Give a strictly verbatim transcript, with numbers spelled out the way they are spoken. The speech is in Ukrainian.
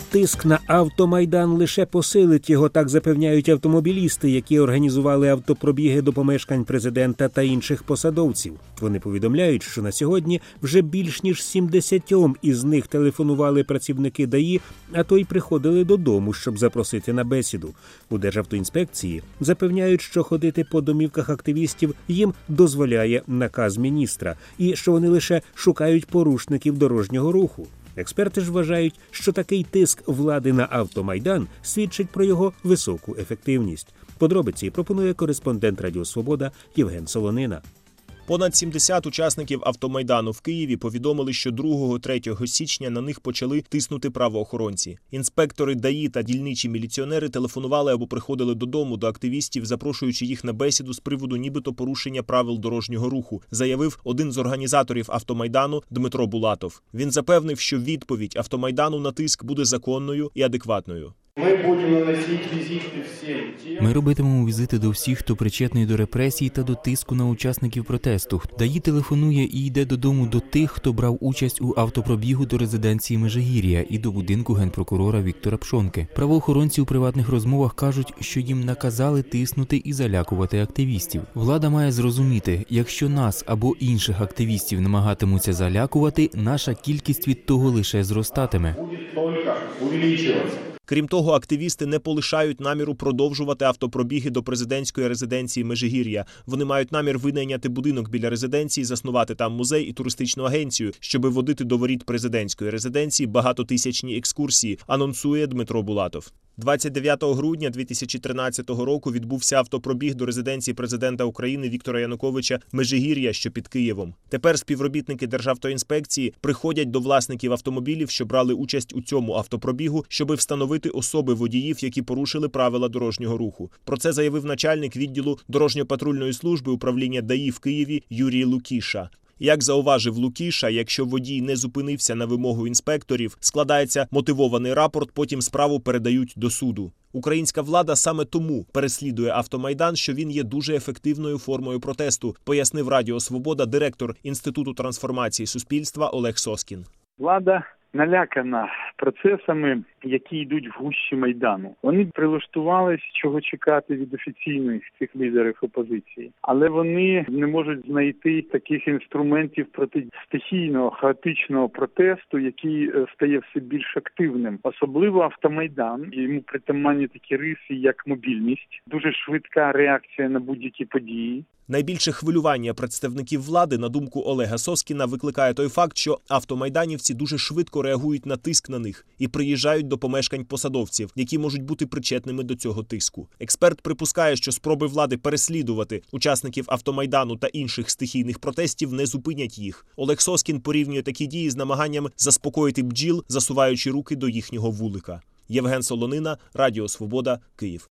Тиск на автомайдан лише посилить його, так запевняють автомобілісти, які організували автопробіги до помешкань президента та інших посадовців. Вони повідомляють, що на сьогодні вже більш ніж сімдесятьом із них телефонували працівники ДАІ, а то й приходили додому, щоб запросити на бесіду. У Державтоінспекції запевняють, що ходити по домівках активістів їм дозволяє наказ міністра, і що вони лише шукають порушників дорожнього руху. Експерти ж вважають, що такий тиск влади на автомайдан свідчить про його високу ефективність. Подробиці пропонує кореспондент Радіо Свобода Євген Солонина. Понад сімдесят учасників автомайдану в Києві повідомили, що другого-третього січня на них почали тиснути правоохоронці. Інспектори ДАІ та дільничі міліціонери телефонували або приходили додому до активістів, запрошуючи їх на бесіду з приводу нібито порушення правил дорожнього руху, заявив один з організаторів автомайдану Дмитро Булатов. Він запевнив, що відповідь автомайдану на тиск буде законною і адекватною. Ми будемо наносити візити всім тим. Ми робитимемо візити до всіх, хто причетний до репресій та до тиску на учасників протесту. ДАІ телефонує і йде додому до тих, хто брав участь у автопробігу до резиденції Межигір'я і до будинку генпрокурора Віктора Пшонки. Правоохоронці у приватних розмовах кажуть, що їм наказали тиснути і залякувати активістів. Влада має зрозуміти, якщо нас або інших активістів намагатимуться залякувати, наша кількість від того лише зростатиме. Буде тільки увеличуватися. Крім того, активісти не полишають наміру продовжувати автопробіги до президентської резиденції Межигір'я. Вони мають намір винайняти будинок біля резиденції, заснувати там музей і туристичну агенцію, щоби водити до воріт президентської резиденції багатотисячні екскурсії, анонсує Дмитро Булатов. двадцять дев'ятого грудня дві тисячі тринадцятого року відбувся автопробіг до резиденції президента України Віктора Януковича Межигір'я, що під Києвом. Тепер співробітники Державтоінспекції приходять до власників автомобілів, що брали участь у цьому автопробігу, щоби встановити особи водіїв, які порушили правила дорожнього руху. Про це заявив начальник відділу дорожньо-патрульної служби управління ДАІ в Києві Юрій Лукіша. Як зауважив Лукіша, якщо водій не зупинився на вимогу інспекторів, складається мотивований рапорт, потім справу передають до суду. Українська влада саме тому переслідує автомайдан, що він є дуже ефективною формою протесту, пояснив Радіо Свобода директор Інституту трансформації суспільства Олег Соскін. Влада налякана процесами, які йдуть в гущі Майдану. Вони прилаштувались, чого чекати від офіційних цих лідерів опозиції. Але вони не можуть знайти таких інструментів проти стихійного, хаотичного протесту, який стає все більш активним. Особливо автомайдан, йому притаманні такі риси, як мобільність, дуже швидка реакція на будь-які події. Найбільше хвилювання представників влади, на думку Олега Соскіна, викликає той факт, що автомайданівці дуже швидко реагують на тиск на них і приїжджають до помешкань посадовців, які можуть бути причетними до цього тиску. Експерт припускає, що спроби влади переслідувати учасників автомайдану та інших стихійних протестів не зупинять їх. Олег Соскін порівнює такі дії з намаганням заспокоїти бджіл, засуваючи руки до їхнього вулика. Євген Солонина, Радіо Свобода, Київ.